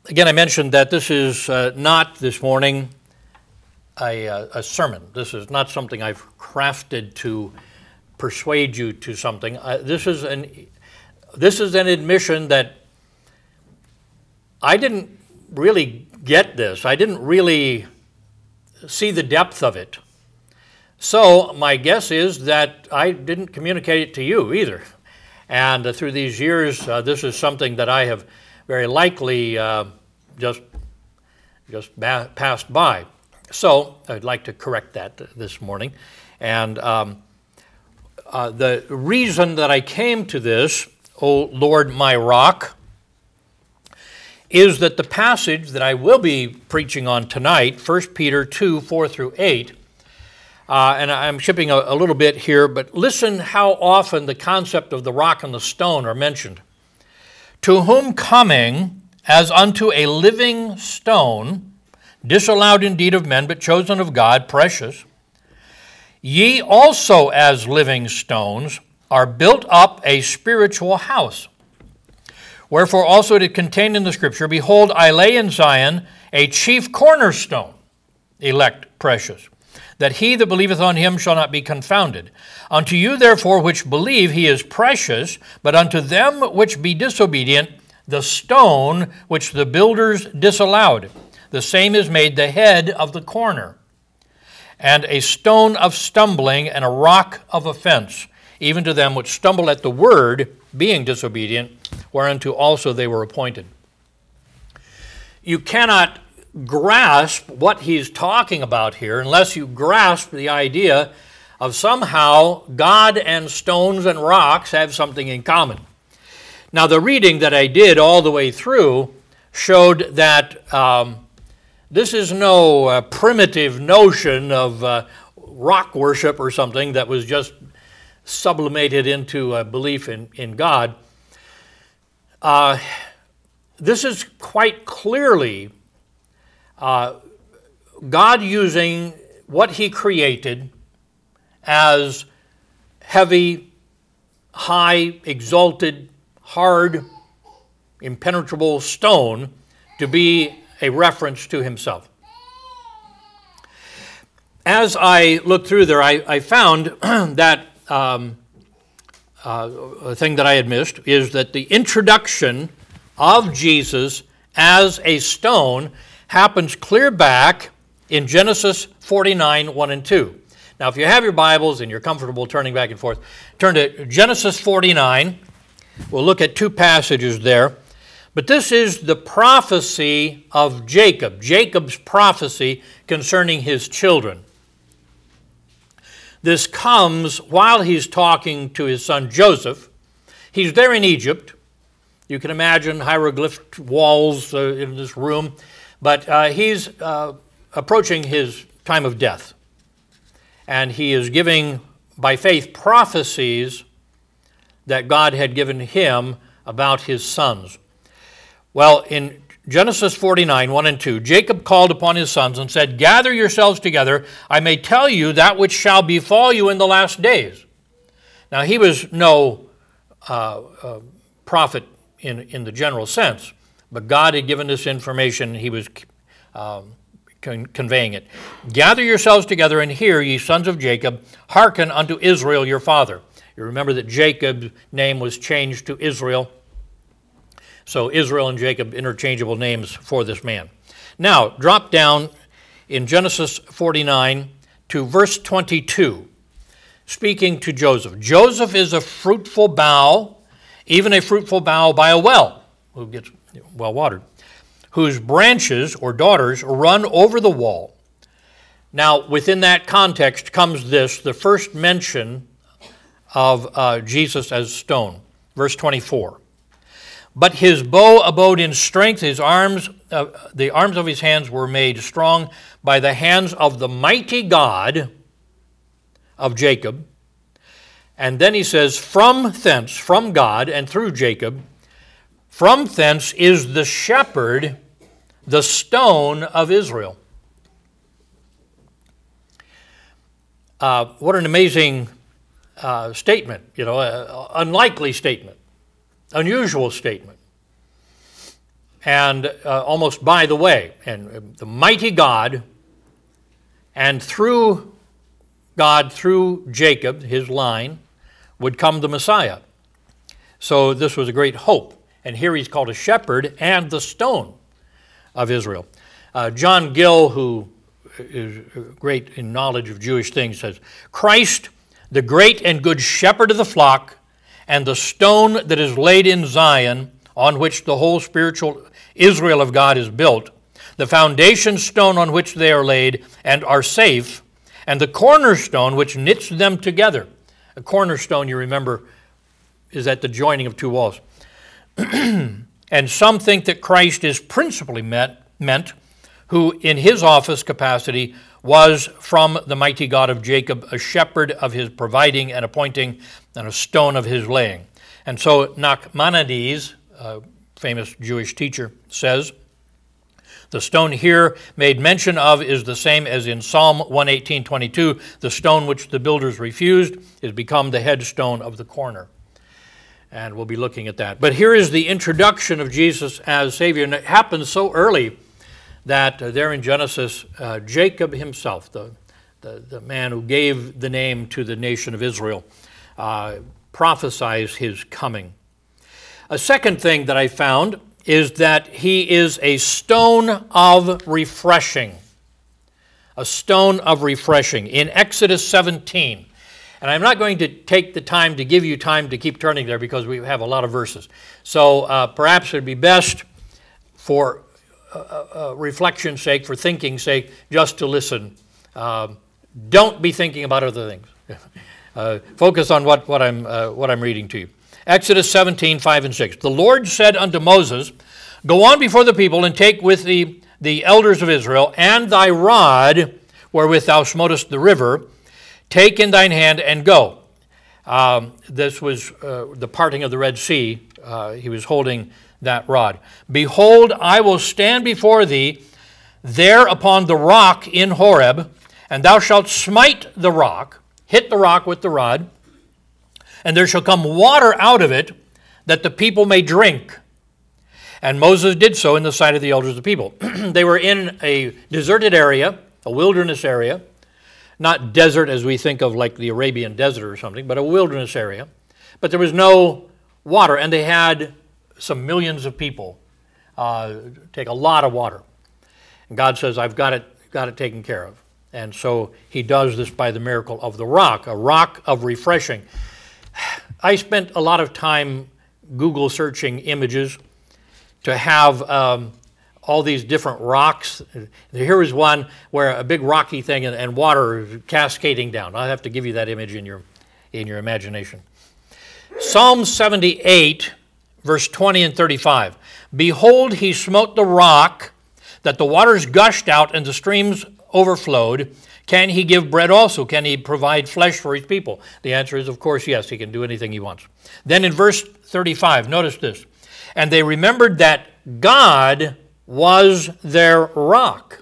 Again, I mentioned that this is not this morning a sermon. This is not something I've crafted to persuade you to something. This is an admission that I didn't really get this. I didn't really see the depth of it. So my guess is that I didn't communicate it to you either. And through these years, this is something that I have very likely just passed by. So I'd like to correct that this morning. And the reason that I came to this, O Lord my rock, is that the passage that I will be preaching on tonight, 1 Peter 2, 4 through 8, and I'm skipping a little bit here, but listen how often the concept of the rock and the stone are mentioned. To whom coming as unto a living stone, disallowed indeed of men, but chosen of God, precious, ye also as living stones are built up a spiritual house. Wherefore also it is contained in the Scripture, behold, I lay in Zion a chief cornerstone, elect, precious, that he that believeth on him shall not be confounded. Unto you therefore which believe he is precious, but unto them which be disobedient, the stone which the builders disallowed, the same is made the head of the corner, and a stone of stumbling and a rock of offense, even to them which stumble at the word, being disobedient, whereunto also they were appointed. You cannot grasp what he's talking about here unless you grasp the idea of somehow God and stones and rocks have something in common. Now, the reading that I did all the way through showed that this is no primitive notion of rock worship or something that was just sublimated into a belief in God. This is quite clearly God using what he created as heavy, high, exalted, hard, impenetrable stone to be a reference to himself. As I looked through there, I found that a thing that I had missed is that the introduction of Jesus as a stone happens clear back in Genesis 49, 1 and 2. Now, if you have your Bibles and you're comfortable turning back and forth, turn to Genesis 49. We'll look at two passages there. But this is the prophecy of Jacob, Jacob's prophecy concerning his children. This comes while he's talking to his son Joseph. He's there in Egypt. You can imagine hieroglyph walls in this room. But he's approaching his time of death. And he is giving, by faith, prophecies that God had given him about his sons. Well, in Genesis 49, 1 and 2, Jacob called upon his sons and said, gather yourselves together, I may tell you that which shall befall you in the last days. Now, he was no prophet in the general sense, but God had given this information, he was conveying it. Gather yourselves together and hear, ye sons of Jacob, hearken unto Israel your father. You remember that Jacob's name was changed to Israel. So Israel and Jacob, interchangeable names for this man. Now, drop down in Genesis 49 to verse 22, speaking to Joseph. Joseph is a fruitful bough, even a fruitful bough by a well, who gets well watered, whose branches or daughters run over the wall. Now, within that context comes this, the first mention of Jesus as stone. Verse 24. But his bow abode in strength, his arms, the arms of his hands were made strong by the hands of the mighty God of Jacob. And then he says, from thence, from God and through Jacob, from thence is the shepherd, the stone of Israel. What an amazing statement, unlikely statement, unusual statement. and almost by the way, and the mighty God, and through God, through Jacob, his line, would come the Messiah. So this was a great hope. And here he's called a shepherd and the stone of Israel. John Gill, who is great in knowledge of Jewish things, says, Christ, the great and good shepherd of the flock, and the stone that is laid in Zion, on which the whole spiritual Israel of God is built, the foundation stone on which they are laid and are safe, and the cornerstone which knits them together. A cornerstone, you remember, is at the joining of two walls. And some think that Christ is principally meant, who in his office capacity was from the mighty God of Jacob, a shepherd of his providing and appointing, and a stone of his laying. And so Nachmanides, a famous Jewish teacher, says, the stone here made mention of is the same as in Psalm 118:22. The stone which the builders refused is become the headstone of the corner. And we'll be looking at that. But here is the introduction of Jesus as Savior. And it happens so early that there in Genesis, Jacob himself, the man who gave the name to the nation of Israel, prophesies his coming. A second thing that I found is that he is a stone of refreshing. A stone of refreshing. In Exodus 17, and I'm not going to take the time to give you time to keep turning there because we have a lot of verses. So perhaps it would be best for reflection's sake, for thinking's sake, just to listen. Don't be thinking about other things. Focus on what I'm reading to you. Exodus 17:5 and 6. The Lord said unto Moses, Go on before the people and take with thee the elders of Israel and thy rod wherewith thou smotest the river, take in thine hand and go. This was the parting of the Red Sea. He was holding that rod. Behold, I will stand before thee there upon the rock in Horeb, and thou shalt smite the rock, hit the rock with the rod, and there shall come water out of it, that the people may drink. And Moses did so in the sight of the elders of the people. They were in a deserted area, a wilderness area, not desert as we think of like the Arabian desert or something, but a wilderness area. But there was no water, and they had some millions of people take a lot of water. And God says, I've got it taken care of. And so he does this by the miracle of the rock, a rock of refreshing. I spent a lot of time Google searching images to have all these different rocks. Here is one where a big rocky thing and water is cascading down. I'll have to give you that image in your imagination. Psalm 78, verse 20 and 35. Behold, he smote the rock, that the waters gushed out and the streams overflowed. Can he give bread also? Can he provide flesh for his people? The answer is, of course, yes. He can do anything he wants. Then in verse 35, notice this. And they remembered that God was their rock,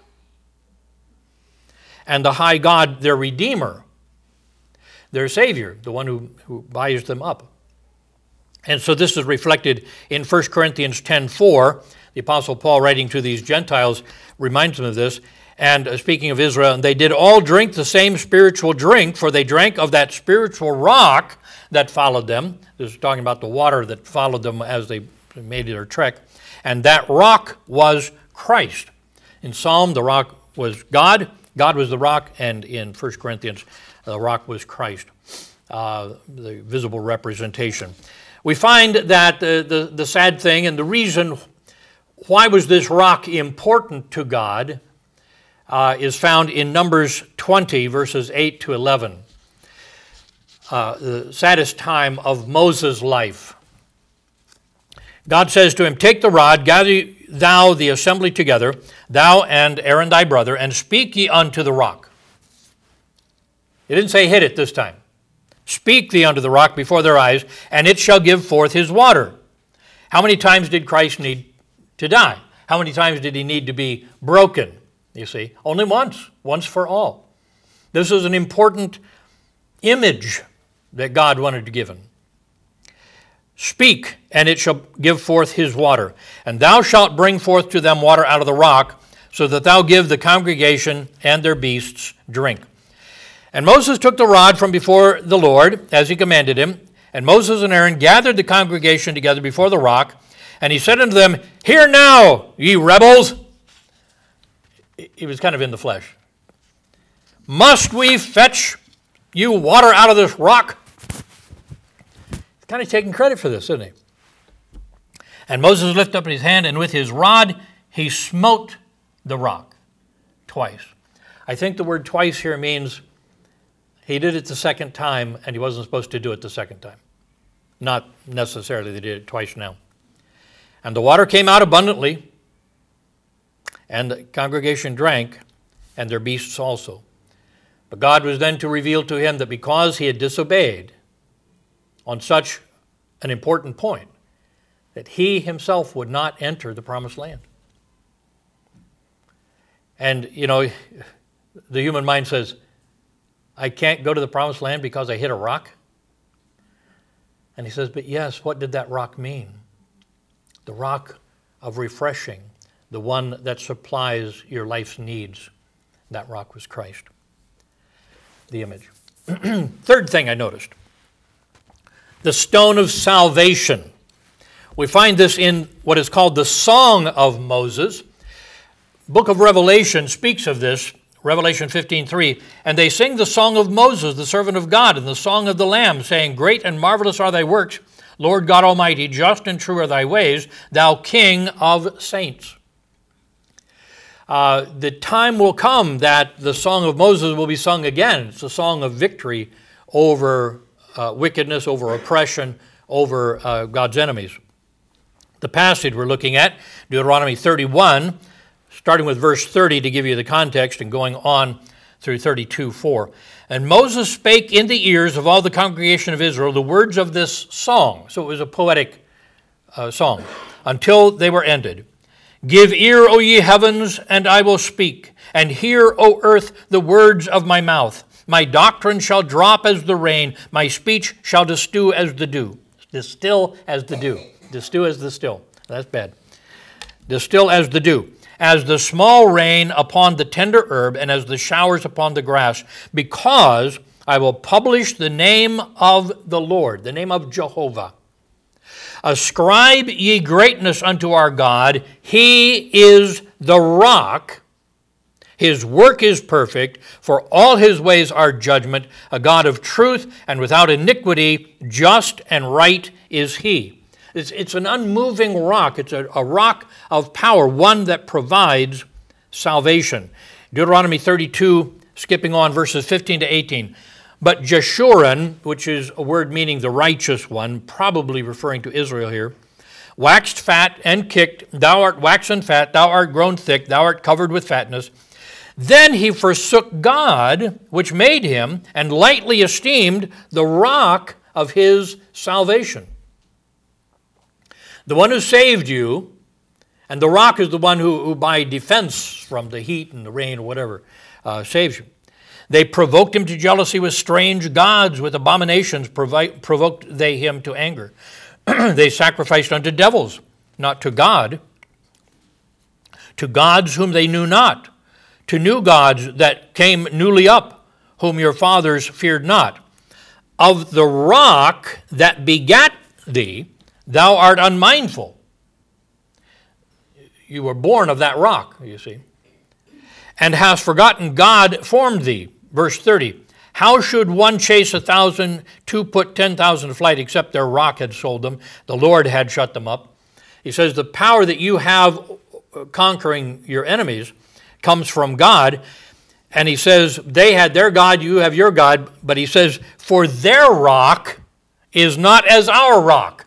and the high God their Redeemer, their Savior, the one who buys them up. And so this is reflected in 1 Corinthians 10:4. The Apostle Paul, writing to these Gentiles, reminds them of this. And speaking of Israel, and they did all drink the same spiritual drink, for they drank of that spiritual rock that followed them. This is talking about the water that followed them as they made their trek. And that rock was Christ. In Psalm, the rock was God. God was the rock. And in 1 Corinthians, the rock was Christ, the visible representation. We find that the sad thing and the reason why was this rock important to God is found in Numbers 20, verses 8 to 11. The saddest time of Moses' life. God says to him, Take the rod, gather thou the assembly together, thou and Aaron thy brother, and speak ye unto the rock. He didn't say hit it this time. Speak thee unto the rock before their eyes, and it shall give forth his water. How many times did Christ need to die? How many times did he need to be broken? You see, only once for all. This is an important image that God wanted to give him. Speak, and it shall give forth his water. And thou shalt bring forth to them water out of the rock, so that thou give the congregation and their beasts drink. And Moses took the rod from before the Lord, as he commanded him. And Moses and Aaron gathered the congregation together before the rock. And he said unto them, Hear now, ye rebels. He was kind of in the flesh. Must we fetch you water out of this rock? He's kind of taking credit for this, isn't he? And Moses lifted up his hand, and with his rod he smote the rock twice. I think the word twice here means he did it the second time, and he wasn't supposed to do it the second time. Not necessarily they did it twice now. And the water came out abundantly, and the congregation drank, and their beasts also. But God was then to reveal to him that because he had disobeyed on such an important point, that he himself would not enter the promised land. And, you know, the human mind says, I can't go to the promised land because I hit a rock? And he says, but yes, what did that rock mean? The rock of refreshing, the one that supplies your life's needs. That rock was Christ. The image. Third thing I noticed, the stone of salvation. We find this in what is called the Song of Moses. Book of Revelation speaks of this, Revelation 15:3. And they sing the song of Moses, the servant of God, and the song of the Lamb, saying, Great and marvelous are thy works, Lord God Almighty, just and true are thy ways, thou King of saints. The time will come that the song of Moses will be sung again. It's a song of victory over wickedness, over oppression, over God's enemies. The passage we're looking at, Deuteronomy 31, starting with verse 30 to give you the context and going on through 32:4. And Moses spake in the ears of all the congregation of Israel the words of this song. So it was a poetic song, until they were ended. Give ear, O ye heavens, and I will speak, and hear, O earth, the words of my mouth. My doctrine shall drop as the rain, my speech shall distill as the dew. Distill as the dew. Distill as the still. That's bad. Distill as the dew. As the small rain upon the tender herb, and as the showers upon the grass, because I will publish the name of the Lord, the name of Jehovah. Ascribe ye greatness unto our God. He is the rock. His work is perfect, for all his ways are judgment. A God of truth and without iniquity, just and right is he. It's an unmoving rock. It's a rock of power, one that provides salvation. Deuteronomy 32, skipping on verses 15 to 18. But Jeshurun, which is a word meaning the righteous one, probably referring to Israel here, waxed fat and kicked, thou art waxen fat, thou art grown thick, thou art covered with fatness. Then he forsook God, which made him, and lightly esteemed the rock of his salvation. The one who saved you, and the rock is the one who by defense from the heat and the rain or whatever, saves you. They provoked him to jealousy with strange gods, with abominations provoked they him to anger. They sacrificed unto devils, not to God, to gods whom they knew not, to new gods that came newly up, whom your fathers feared not. Of the rock that begat thee, thou art unmindful. You were born of that rock, you see. And hast forgotten God formed thee. Verse 30. How should one chase 1,000, two put 10,000 to flight, except their rock had sold them? The Lord had shut them up. He says the power that you have conquering your enemies comes from God. And he says they had their God, you have your God. But he says, for their rock is not as our rock.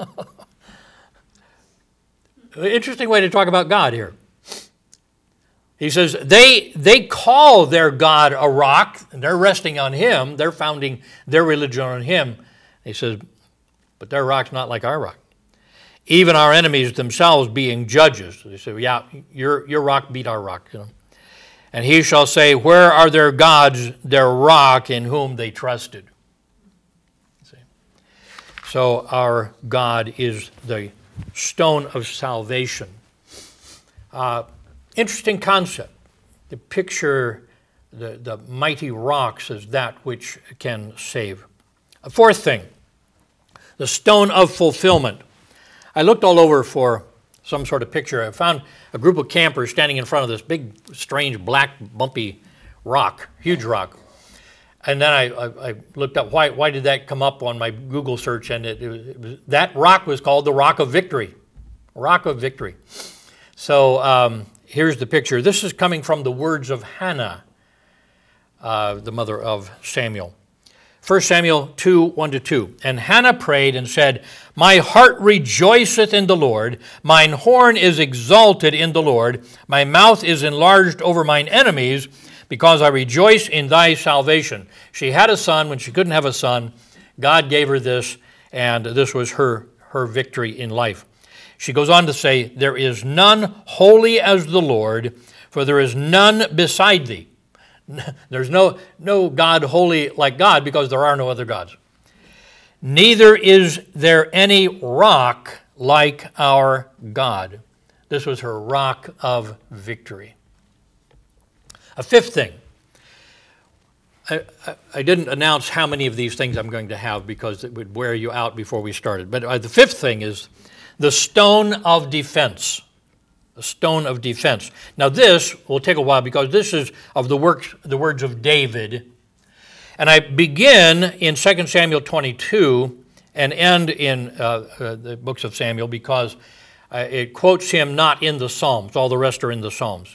Interesting way to talk about God here. He says they call their God a rock, and they're resting on him. They're founding their religion on him. He says, but their rock's not like our rock. Even our enemies themselves being judges. They say, yeah, your rock beat our rock. You know? And he shall say, where are their gods, their rock in whom they trusted? So our God is the stone of salvation. Interesting concept. To picture the mighty rocks as that which can save. A fourth thing, the stone of fulfillment. I looked all over for some sort of picture. I found a group of campers standing in front of this big, strange, black, bumpy rock, huge rock. And then I looked up why did that come up on my Google search, and that rock was called the Rock of Victory. Rock of Victory. So here's the picture. This is coming from the words of Hannah, the mother of Samuel. 1 Samuel 2, 1-2. And Hannah prayed and said, My heart rejoiceth in the Lord, mine horn is exalted in the Lord, my mouth is enlarged over mine enemies, because I rejoice in thy salvation. She had a son. When she couldn't have a son, God gave her this, and this was her victory in life. She goes on to say, There is none holy as the Lord, for there is none beside thee. There's no God holy like God, because there are no other gods. Neither is there any rock like our God. This was her rock of victory. A fifth thing. I didn't announce how many of these things I'm going to have because it would wear you out before we started. But the fifth thing is the stone of defense. The stone of defense. Now this will take a while because this is of the words of David. And I begin in 2 Samuel 22 and end in the books of Samuel because it quotes him not in the Psalms. All the rest are in the Psalms.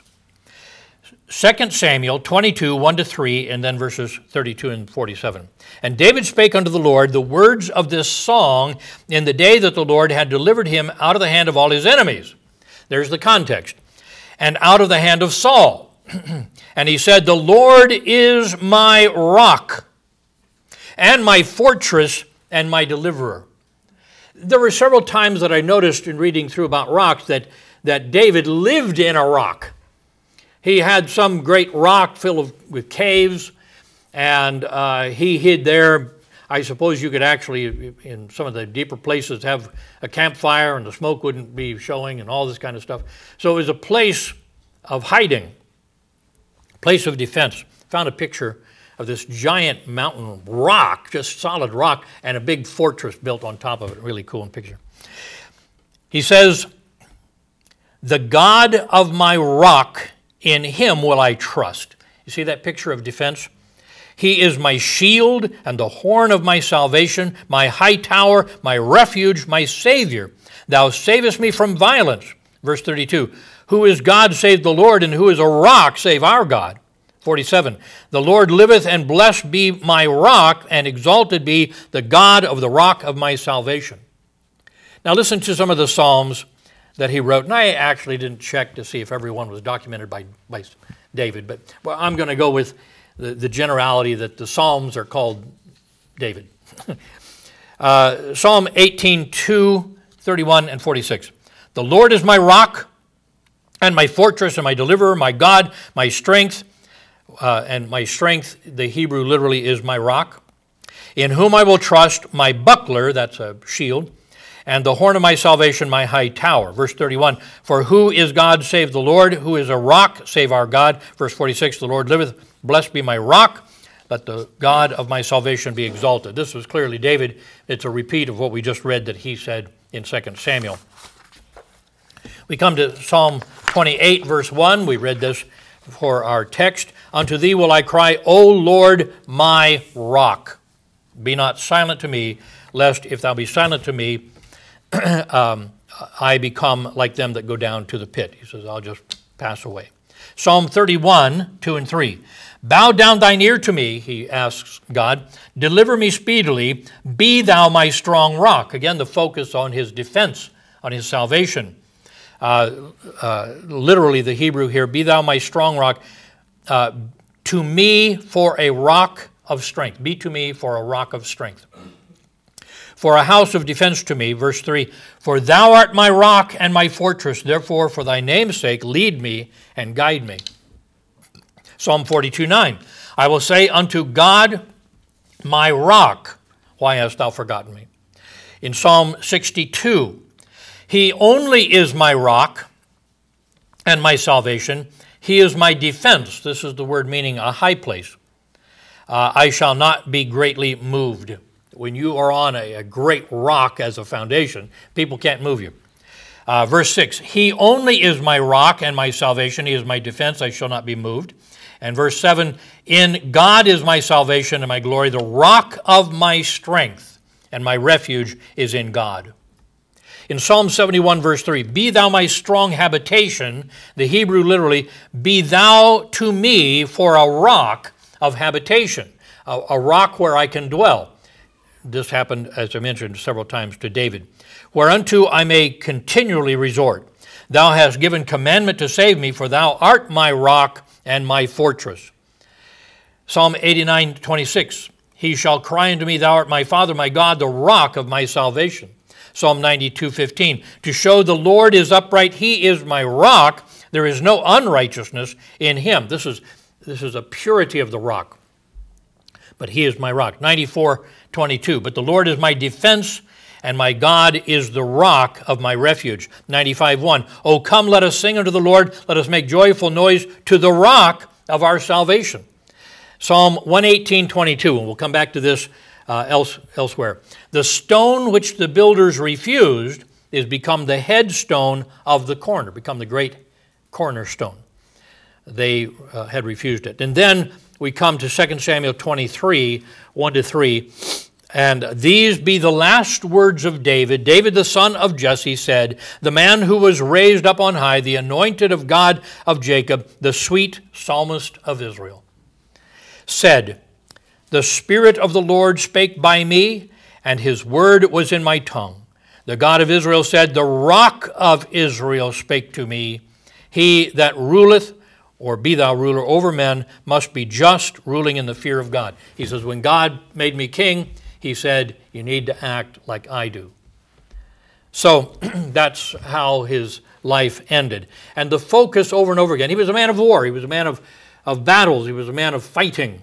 2 Samuel 22, 1-3, and then verses 32 and 47. And David spake unto the Lord the words of this song in the day that the Lord had delivered him out of the hand of all his enemies. There's the context. And out of the hand of Saul. And he said, The Lord is my rock, and my fortress, and my deliverer. There were several times that I noticed in reading through about rocks that David lived in a rock. He had some great rock filled with caves, and he hid there. I suppose you could actually, in some of the deeper places, have a campfire and the smoke wouldn't be showing and all this kind of stuff. So it was a place of hiding, place of defense. Found a picture of this giant mountain rock, just solid rock, and a big fortress built on top of it. Really cool picture. He says, The God of my rock, in him will I trust. You see that picture of defense? He is my shield and the horn of my salvation, my high tower, my refuge, my Savior. Thou savest me from violence. Verse 32, Who is God save the Lord, and who is a rock save our God? 47, The Lord liveth, and blessed be my rock, and exalted be the God of the rock of my salvation. Now listen to some of the Psalms that he wrote, and I actually didn't check to see if everyone was documented by David, but I'm going to go with the generality that the Psalms are called David. Psalm 18, 2, 31, and 46. The Lord is my rock and my fortress and my deliverer, my God, my strength. And my strength, the Hebrew literally is my rock. In whom I will trust, my buckler, that's a shield, and the horn of my salvation, my high tower. Verse 31, For who is God save the Lord? Who is a rock save our God? Verse 46, The Lord liveth, blessed be my rock. Let the God of my salvation be exalted. This was clearly David. It's a repeat of what we just read that he said in 2 Samuel. We come to Psalm 28, verse 1. We read this for our text. Unto thee will I cry, O Lord, my rock. Be not silent to me, lest if thou be silent to me, I become like them that go down to the pit. He says, I'll just pass away. Psalm 31, 2 and 3. Bow down thine ear to me, he asks God. Deliver me speedily. Be thou my strong rock. Again, the focus on his defense, on his salvation. Literally the Hebrew here, be thou my strong rock. To me for a rock of strength. Be to me for a rock of strength. For a house of defense to me. Verse 3, For thou art my rock and my fortress. Therefore, for thy name's sake, lead me and guide me. Psalm 42, 9. I will say unto God, my rock, why hast thou forgotten me? In Psalm 62, he only is my rock and my salvation. He is my defense. This is the word meaning a high place. I shall not be greatly moved. When you are on a great rock as a foundation, people can't move you. Verse 6, he only is my rock and my salvation. He is my defense. I shall not be moved. And verse 7, in God is my salvation and my glory, the rock of my strength, and my refuge is in God. In Psalm 71, verse 3, be thou my strong habitation, the Hebrew literally, be thou to me for a rock of habitation, a rock where I can dwell. This happened, as I mentioned several times, to David. Whereunto I may continually resort. Thou hast given commandment to save me, for thou art my rock and my fortress. Psalm 89, 26, he shall cry unto me, thou art my Father, my God, the rock of my salvation. Psalm 92, 15, to show the Lord is upright, he is my rock, there is no unrighteousness in him. This is a purity of the rock. But he is my rock. 94, 22, but the Lord is my defense, and my God is the rock of my refuge. 95, 1, oh, come, let us sing unto the Lord, let us make joyful noise to the rock of our salvation. Psalm 118, 22, and we'll come back to this elsewhere. The stone which the builders refused is become the headstone of the corner, become the great cornerstone. They had refused it. And then we come to 2 Samuel 23, 1-3. And these be the last words of David. David, the son of Jesse, said, the man who was raised up on high, the anointed of God of Jacob, the sweet psalmist of Israel, said, the Spirit of the Lord spake by me, and his word was in my tongue. The God of Israel said, the rock of Israel spake to me. He that ruleth, or be thou ruler over men, must be just, ruling in the fear of God. He says, when God made me king, he said, you need to act like I do. So that's how his life ended. And the focus over and over again, he was a man of war. He was a man of battles. He was a man of fighting.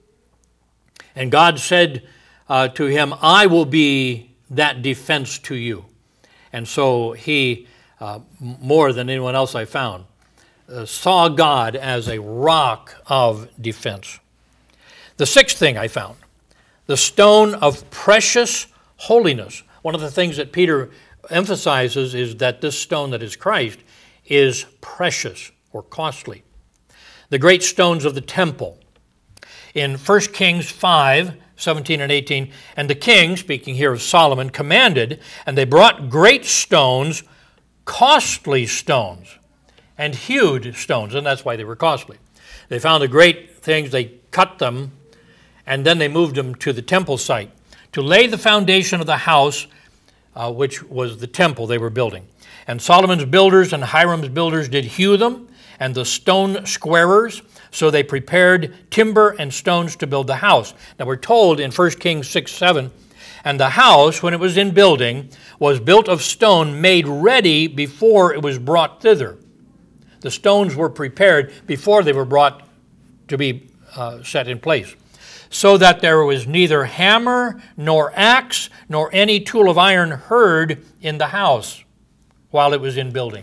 And God said to him, I will be that defense to you. And so he, more than anyone else I found, saw God as a rock of defense. The sixth thing I found, the stone of precious holiness. One of the things that Peter emphasizes is that this stone that is Christ is precious or costly. The great stones of the temple. In 1 Kings 5, 17 and 18, and the king, speaking here of Solomon, commanded, and they brought great stones, costly stones, and hewed stones, and that's why they were costly. They found the great things, they cut them, and then they moved them to the temple site to lay the foundation of the house, which was the temple they were building. And Solomon's builders and Hiram's builders did hew them, and the stone squarers, so they prepared timber and stones to build the house. Now we're told in 1 Kings 6, 7, and the house, when it was in building, was built of stone made ready before it was brought thither. The stones were prepared before they were brought to be set in place, so that there was neither hammer nor axe nor any tool of iron heard in the house while it was in building.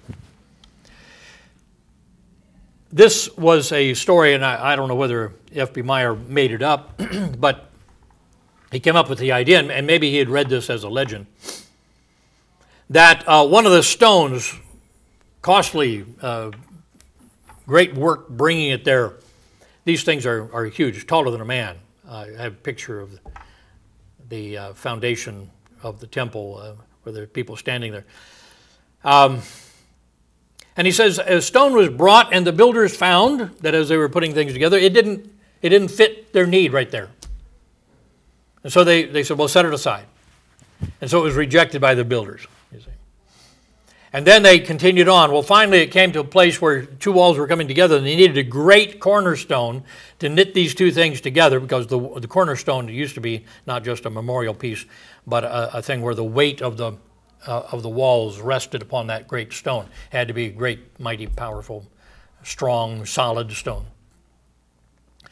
This was a story, and I don't know whether F.B. Meyer made it up, but he came up with the idea, and maybe he had read this as a legend, that one of the stones, costly, great work bringing it there. These things are huge, taller than a man. I have a picture of the foundation of the temple where there are people standing there. And he says, a stone was brought, and the builders found that as they were putting things together, it didn't fit their need right there. And so they said, well, set it aside. And so it was rejected by the builders, you see. And then they continued on. Well, finally it came to a place where two walls were coming together, and they needed a great cornerstone to knit these two things together, because the cornerstone used to be not just a memorial piece, but a thing where the weight of the walls rested upon that great stone. It had to be a great, mighty, powerful, strong, solid stone.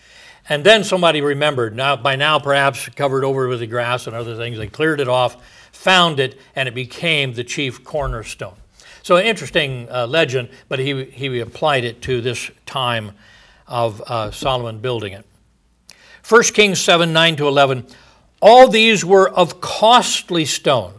And then somebody remembered, by now perhaps covered over with the grass and other things, they cleared it off, found it, and it became the chief cornerstone. So an interesting legend, but he applied it to this time of Solomon building it. 1 Kings 7, 9-11, all these were of costly stones.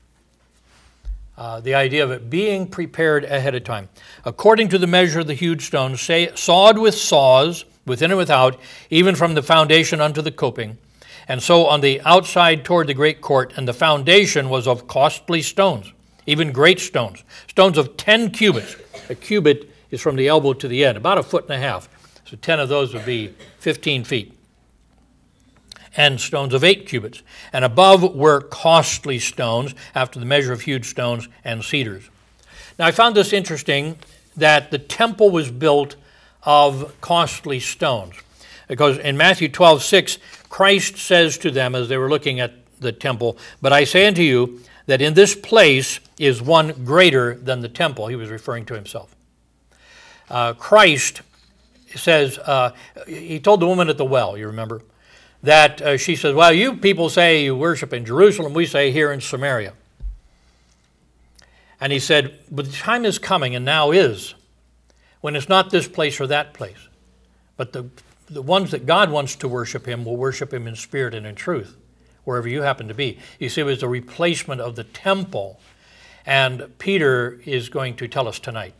The idea of it being prepared ahead of time. According to the measure of the hewed stones, sawed with saws, within and without, even from the foundation unto the coping. And so on the outside toward the great court, and the foundation was of costly stones, even great stones, stones of 10 cubits. A cubit is from the elbow to the end, about 1.5 feet. So 10 of those would be 15 feet. And stones of 8 cubits. And above were costly stones, after the measure of hewed stones and cedars. Now I found this interesting, that the temple was built of costly stones. Because in Matthew 12:6, Christ says to them as they were looking at the temple, "But I say unto you that in this place is one greater than the temple." He was referring to himself. Christ says, he told the woman at the well, you remember, that she says, "Well, you people say you worship in Jerusalem, we say here in Samaria." And he said, "But the time is coming, and now is, when it's not this place or that place, but the ones that God wants to worship him will worship him in spirit and in truth, wherever you happen to be." You see, it was a replacement of the temple, and Peter is going to tell us tonight.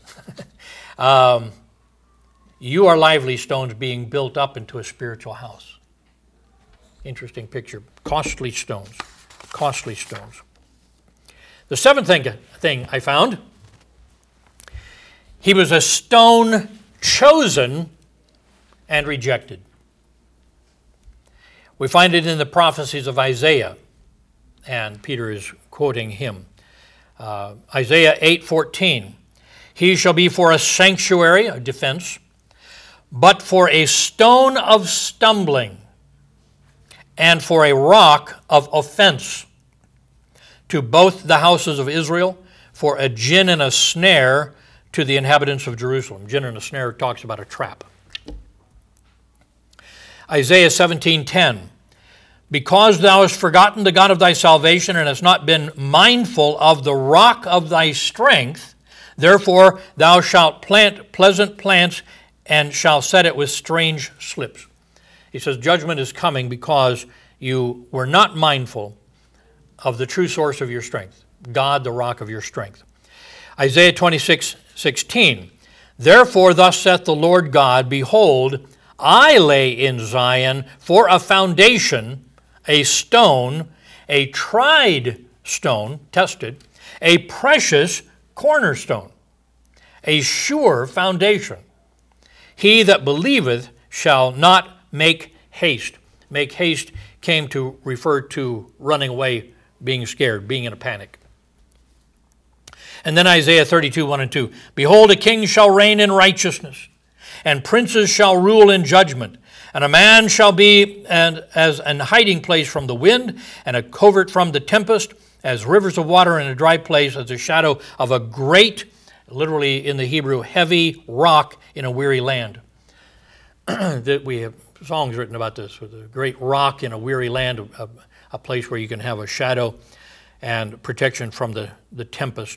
You are lively stones being built up into a spiritual house. Interesting picture. Costly stones. Costly stones. The seventh thing I found, he was a stone chosen and rejected. We find it in the prophecies of Isaiah, and Peter is quoting him. Isaiah 8:14, "He shall be for a sanctuary," a defense, "but for a stone of stumbling, and for a rock of offense, to both the houses of Israel, for a gin and a snare to the inhabitants of Jerusalem." Gin and a snare talks about a trap. Isaiah 17:10, "Because thou hast forgotten the God of thy salvation, and hast not been mindful of the rock of thy strength, therefore thou shalt plant pleasant plants, and shalt set it with strange slips." He says judgment is coming because you were not mindful of the true source of your strength, God, the rock of your strength. Isaiah 26:16, "Therefore thus saith the Lord God, Behold, I lay in Zion for a foundation, a stone, a tried stone," tested, "a precious cornerstone, a sure foundation. He that believeth shall not make haste." Make haste came to refer to running away, being scared, being in a panic. And then Isaiah 32:1-2, "Behold, a king shall reign in righteousness, and princes shall rule in judgment. And a man shall be as an hiding place from the wind, and a covert from the tempest, as rivers of water in a dry place, as a shadow of a great," literally in the Hebrew, "heavy rock in a weary land." That we have songs written about this, with a great rock in a weary land, a place where you can have a shadow and protection from the tempest.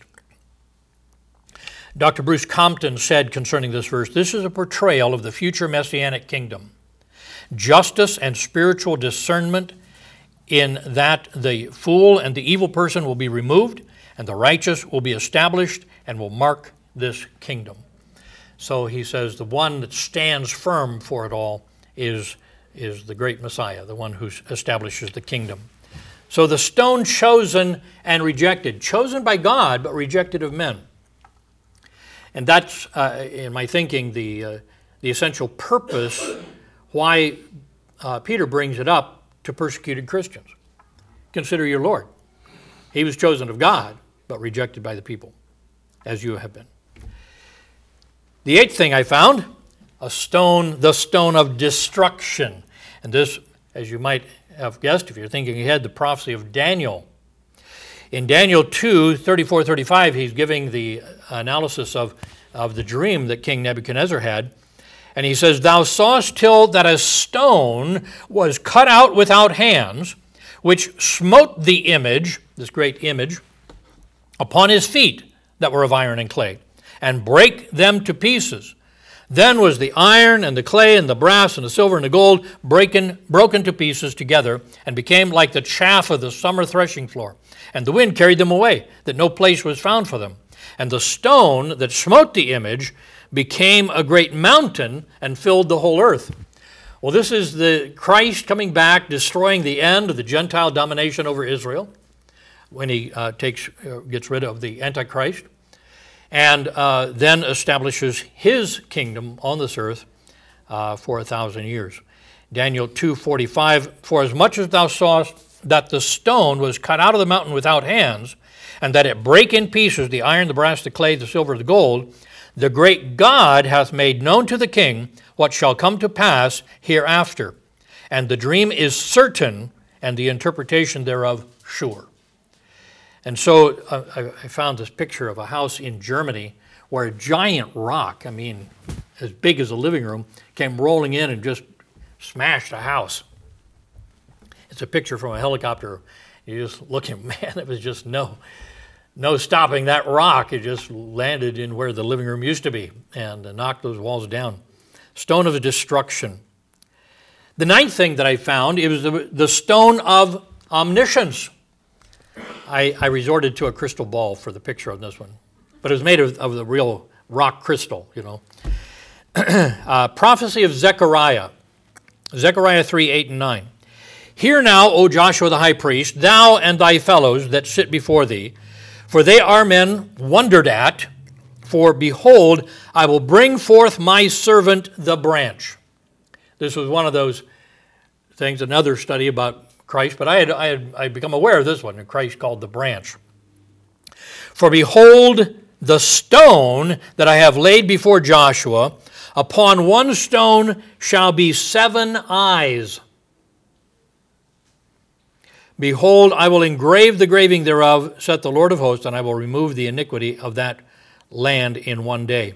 Dr. Bruce Compton said concerning this verse, "This is a portrayal of the future messianic kingdom. Justice and spiritual discernment, in that the fool and the evil person will be removed, and the righteous will be established and will mark this kingdom." So he says the one that stands firm for it all is the great Messiah, the one who establishes the kingdom. So the stone chosen and rejected, chosen by God but rejected of men. And that's, in my thinking, the essential purpose why Peter brings it up to persecuted Christians. Consider your Lord. He was chosen of God but rejected by the people, as you have been. The eighth thing I found, the stone of destruction. And this, as you might have guessed, if you're thinking ahead, the prophecy of Daniel. In Daniel 2:34-35, he's giving the analysis of the dream that King Nebuchadnezzar had. And he says, "Thou sawest till that a stone was cut out without hands, which smote the image, this great image, upon his feet that were of iron and clay, and brake them to pieces. Then was the iron and the clay and the brass and the silver and the gold broken to pieces together, and became like the chaff of the summer threshing floor. And the wind carried them away, that no place was found for them. And the stone that smote the image became a great mountain and filled the whole earth. Well, this is the Christ coming back, destroying the end of the Gentile domination over Israel when he gets rid of the Antichrist, and then establishes his kingdom on this earth for 1,000 years. Daniel 2:45, for as much as thou sawest that the stone was cut out of the mountain without hands, and that it brake in pieces the iron, the brass, the clay, the silver, the gold, the great God hath made known to the king what shall come to pass hereafter. And the dream is certain, and the interpretation thereof sure. And so I found this picture of a house in Germany where a giant rock, as big as a living room, came rolling in and just smashed a house. It's a picture from a helicopter. You just look at, man, it was just no stopping that rock. It just landed in where the living room used to be and knocked those walls down. Stone of destruction. The ninth thing that I found, it was the stone of omniscience. I resorted to a crystal ball for the picture on this one, but it was made of the real rock crystal, Prophecy of Zechariah. Zechariah 3, 8, and 9. Hear now, O Joshua the high priest, thou and thy fellows that sit before thee, for they are men wondered at, for behold, I will bring forth my servant the branch. This was one of those things, another study about Christ, but I had become aware of this one, that Christ called the branch. For behold, the stone that I have laid before Joshua, upon one stone shall be 7 eyes. Behold, I will engrave the graving thereof, saith the Lord of hosts, and I will remove the iniquity of that land in one day.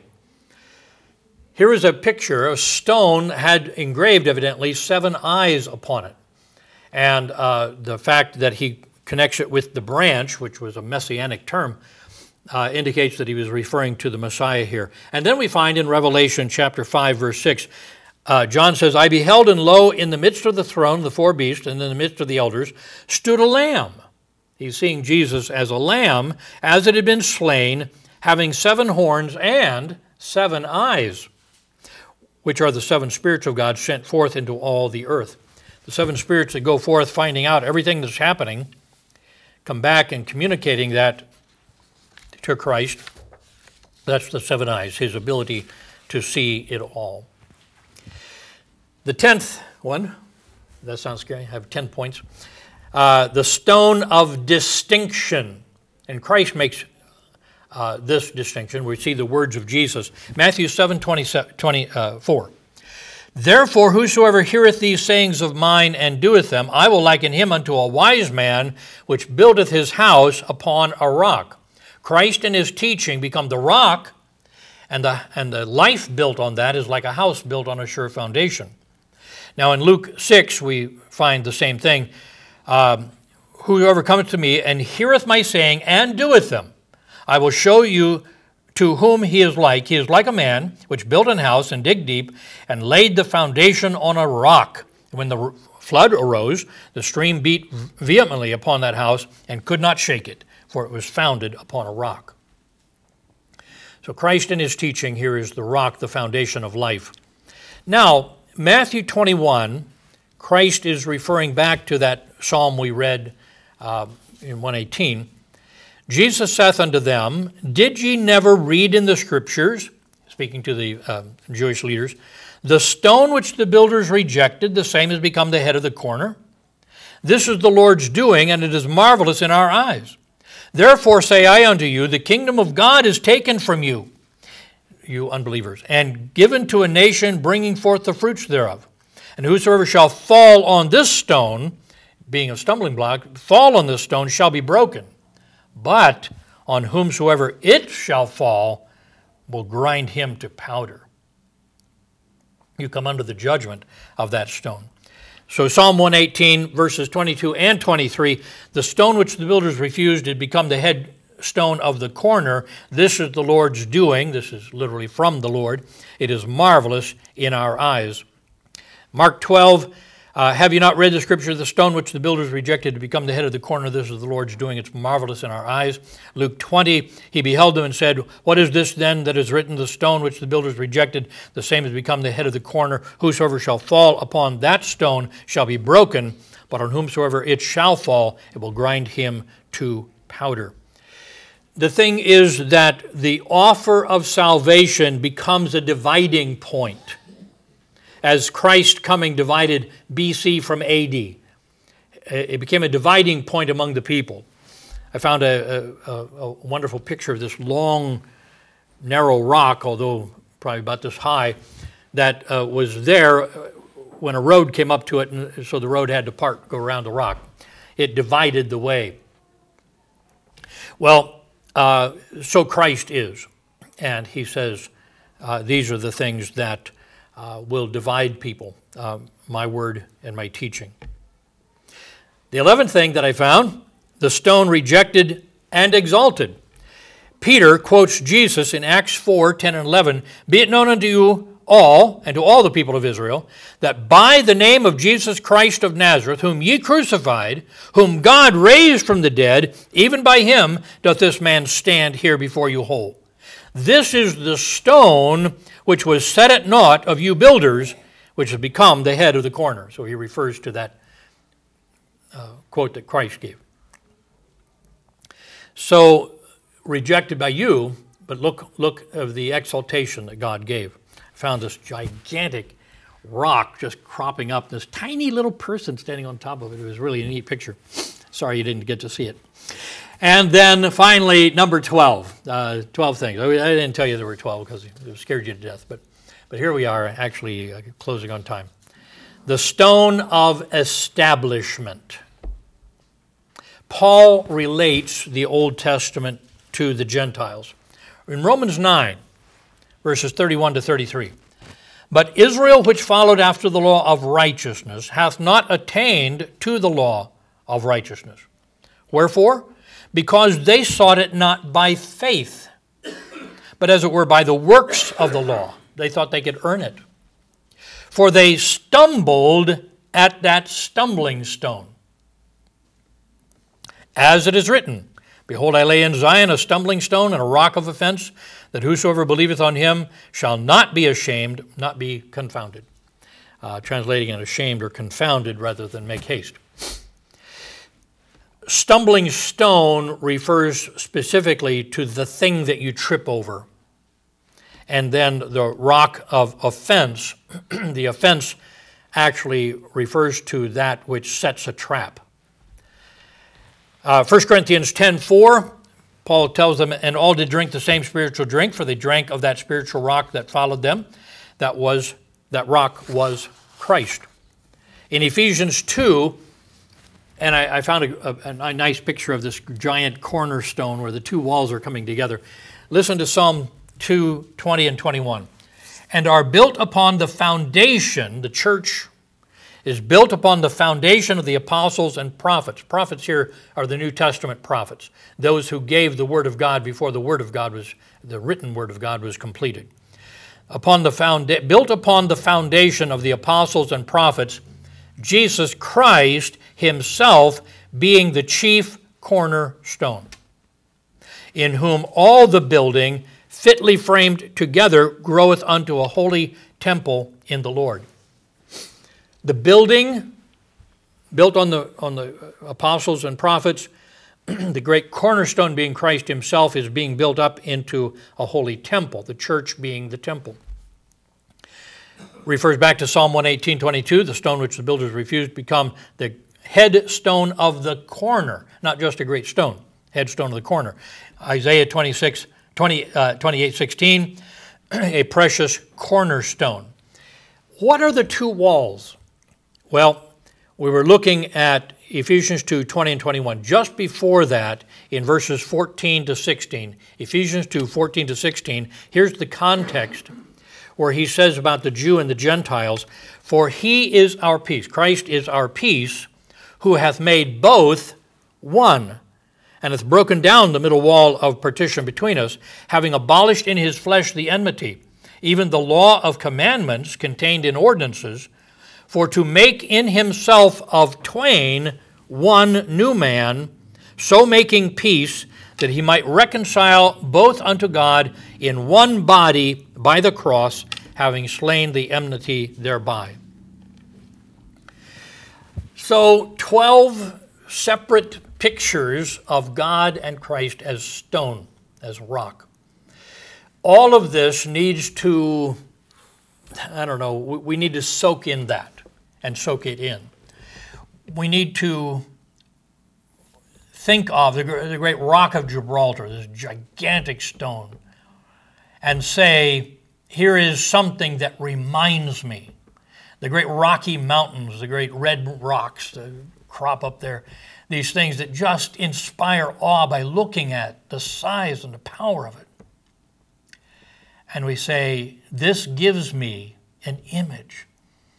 Here is a picture. A stone had engraved, evidently, 7 eyes upon it. And the fact that he connects it with the branch, which was a messianic term, indicates that he was referring to the Messiah here. And then we find in Revelation chapter 5, verse 6, John says, I beheld, and lo, in the midst of the throne, the 4 beasts, and in the midst of the elders, stood a lamb. He's seeing Jesus as a lamb, as it had been slain, having 7 horns and 7 eyes, which are the 7 spirits of God sent forth into all the earth. The 7 spirits that go forth finding out everything that's happening, come back and communicating that to Christ. That's the 7 eyes, his ability to see it all. The 10th one, that sounds scary, I have 10 points. The stone of distinction. And Christ makes this distinction. We see the words of Jesus. Matthew 7, 24. Therefore, whosoever heareth these sayings of mine and doeth them, I will liken him unto a wise man which buildeth his house upon a rock. Christ and his teaching become the rock, and the life built on that is like a house built on a sure foundation. Now in Luke 6, we find the same thing. Whoever cometh to me and heareth my saying and doeth them, I will show you to whom he is like. He is like a man which built an house and digged deep and laid the foundation on a rock. When the flood arose, the stream beat vehemently upon that house and could not shake it, for it was founded upon a rock. So Christ in his teaching here is the rock, the foundation of life. Now, Matthew 21, Christ is referring back to that psalm we read in 118. Jesus saith unto them, Did ye never read in the Scriptures, speaking to the Jewish leaders, the stone which the builders rejected, the same has become the head of the corner? This is the Lord's doing, and it is marvelous in our eyes. Therefore say I unto you, the kingdom of God is taken from you, you unbelievers, and given to a nation bringing forth the fruits thereof. And whosoever shall fall on this stone, being a stumbling block, fall on this stone shall be broken. But on whomsoever it shall fall will grind him to powder. You come under the judgment of that stone. So Psalm 118, verses 22 and 23, the stone which the builders refused had become the headstone of the corner. This is the Lord's doing. This is literally from the Lord. It is marvelous in our eyes. Mark 12, have you not read the scripture, the stone which the builders rejected to become the head of the corner? This is the Lord's doing. It's marvelous in our eyes. Luke 20, he beheld them and said, what is this then that is written, the stone which the builders rejected, the same has become the head of the corner. Whosoever shall fall upon that stone shall be broken, but on whomsoever it shall fall, it will grind him to powder. The thing is that the offer of salvation becomes a dividing point. As Christ coming divided BC from AD. It became a dividing point among the people. I found a wonderful picture of this long, narrow rock, although probably about this high, that was there when a road came up to it, and so the road had to go around the rock. It divided the way. Well, so Christ is, and he says these are the things that will divide people, my word and my teaching. The 11th thing that I found, the stone rejected and exalted. Peter quotes Jesus in Acts 4, 10 and 11, be it known unto you all, and to all the people of Israel, that by the name of Jesus Christ of Nazareth, whom ye crucified, whom God raised from the dead, even by him doth this man stand here before you whole. This is the stone which was set at naught of you builders, which has become the head of the corner. So he refers to that quote that Christ gave. So, rejected by you, but look of the exaltation that God gave. I found this gigantic rock just cropping up, this tiny little person standing on top of it. It was really a neat picture. Sorry you didn't get to see it. And then finally, number 12, 12 things. I didn't tell you there were 12 because it scared you to death, but here we are actually closing on time. The stone of establishment. Paul relates the Old Testament to the Gentiles. In Romans 9, verses 31 to 33, but Israel, which followed after the law of righteousness, hath not attained to the law of righteousness. Wherefore? Because they sought it not by faith, but as it were by the works of the law. They thought they could earn it. For they stumbled at that stumbling stone. As it is written, behold, I lay in Zion a stumbling stone and a rock of offense, that whosoever believeth on him shall not be ashamed, not be confounded. Translating it ashamed or confounded rather than make haste. Stumbling stone refers specifically to the thing that you trip over. And then the rock of offense, the offense actually refers to that which sets a trap. 1 Corinthians 10:4, Paul tells them, and all did drink the same spiritual drink, for they drank of that spiritual rock that followed them. That rock was Christ. In Ephesians 2, and I found a nice picture of this giant cornerstone where the two walls are coming together. Listen to Psalm 2, 20 and 21. And are built upon the foundation, the church is built upon the foundation of the apostles and prophets. Prophets here are the New Testament prophets, those who gave the Word of God before the written Word of God was completed. Built upon the foundation of the apostles and prophets, Jesus Christ himself being the chief cornerstone, in whom all the building fitly framed together groweth unto a holy temple in the Lord. The building built on the apostles and prophets, the great cornerstone being Christ himself, is being built up into a holy temple, the church being the temple. Refers back to Psalm 118:22, the stone which the builders refused become the headstone of the corner, not just a great stone, headstone of the corner. Isaiah 28:16, a precious cornerstone. What are the two walls? Well, we were looking at Ephesians 2, 20 and 21. Just before that, in verses 14 to 16, Ephesians 2, 14 to 16, here's the context where he says about the Jew and the Gentiles, "For he is our peace," Christ is our peace, "who hath made both one, and hath broken down the middle wall of partition between us, having abolished in his flesh the enmity, even the law of commandments contained in ordinances, for to make in himself of twain one new man, so making peace, that he might reconcile both unto God in one body by the cross, having slain the enmity thereby." So 12 separate pictures of God and Christ as stone, as rock. All of this needs to, we need to soak in that and soak it in. We need to think of the great rock of Gibraltar, this gigantic stone, and say, here is something that reminds me. The great Rocky Mountains, the great red rocks that crop up there, these things that just inspire awe by looking at the size and the power of it. And we say, this gives me an image,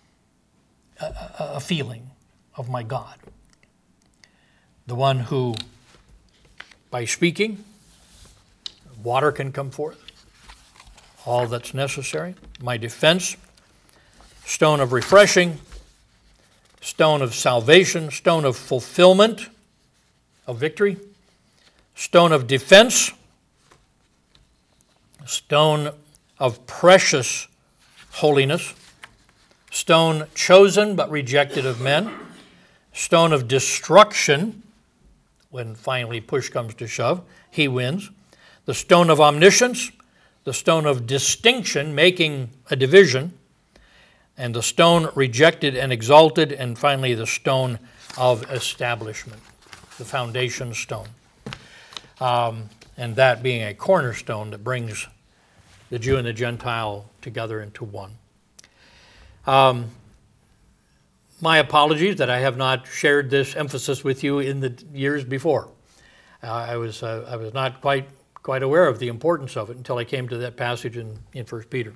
a feeling of my God. The one who, by speaking, water can come forth, all that's necessary. My defense, stone of refreshing, stone of salvation, stone of fulfillment, of victory, stone of defense, stone of precious holiness, stone chosen but rejected of men, stone of destruction, when finally push comes to shove, he wins, the stone of omniscience, the stone of distinction, making a division, and the stone rejected and exalted, and finally the stone of establishment, the foundation stone. And that being a cornerstone that brings the Jew and the Gentile together into one. My apologies that I have not shared this emphasis with you in the years before. I was not quite aware of the importance of it until I came to that passage in 1 Peter.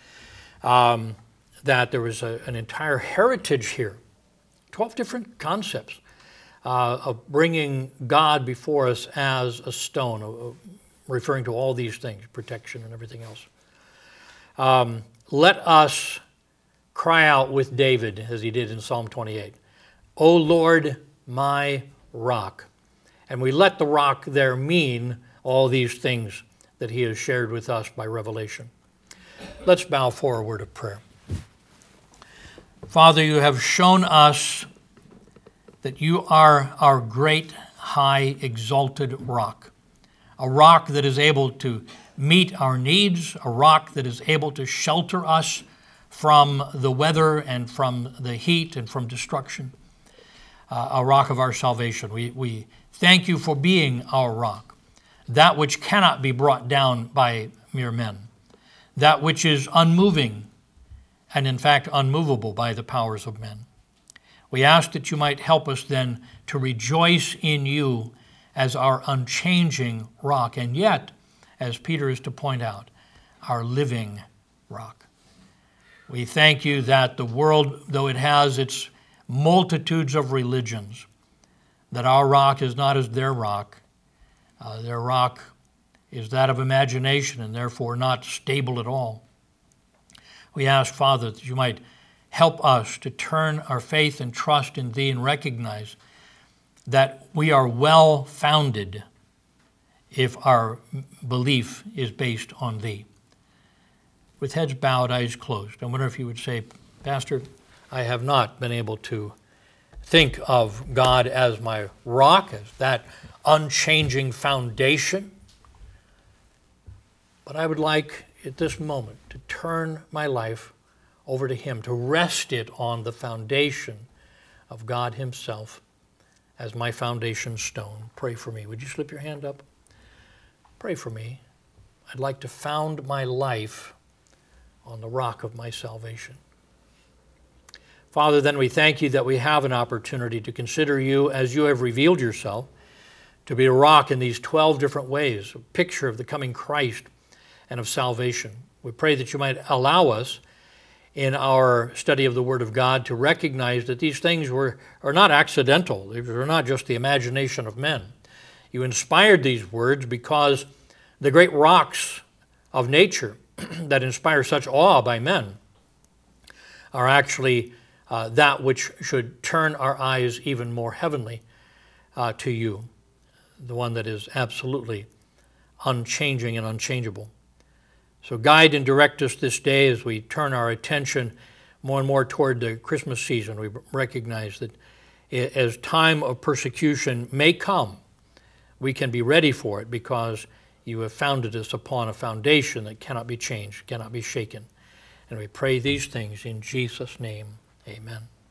That there was an entire heritage here, 12 different concepts of bringing God before us as a stone, referring to all these things, protection and everything else. Let us cry out with David, as he did in Psalm 28, "O Lord, my rock." And we let the rock there mean all these things that he has shared with us by revelation. Let's bow for a word of prayer. Father, you have shown us that you are our great, high, exalted rock, a rock that is able to meet our needs, a rock that is able to shelter us from the weather and from the heat and from destruction, a rock of our salvation. We thank you for being our rock, that which cannot be brought down by mere men, that which is unmoving and in fact unmovable by the powers of men. We ask that you might help us then to rejoice in you as our unchanging rock, and yet, as Peter is to point out, our living rock. We thank you that the world, though it has its multitudes of religions, that our rock is not as their rock. Their rock is that of imagination and therefore not stable at all. We ask, Father, that you might help us to turn our faith and trust in thee and recognize that we are well founded if our belief is based on thee. With heads bowed, eyes closed, I wonder if you would say, Pastor, I have not been able to think of God as my rock, as that unchanging foundation, but I would like at this moment to turn my life over to him, to rest it on the foundation of God himself as my foundation stone. Pray for me. Would you slip your hand up? Pray for me. I'd like to found my life on the rock of my salvation. Father, then we thank you that we have an opportunity to consider you as you have revealed yourself, to be a rock in these 12 different ways, a picture of the coming Christ, and of salvation. We pray that you might allow us in our study of the Word of God to recognize that these things are not accidental. They are not just the imagination of men. You inspired these words because the great rocks of nature that inspire such awe by men are actually that which should turn our eyes even more heavenly to you, the one that is absolutely unchanging and unchangeable. So guide and direct us this day as we turn our attention more and more toward the Christmas season. We recognize that as time of persecution may come, we can be ready for it because you have founded us upon a foundation that cannot be changed, cannot be shaken. And we pray these things in Jesus' name. Amen.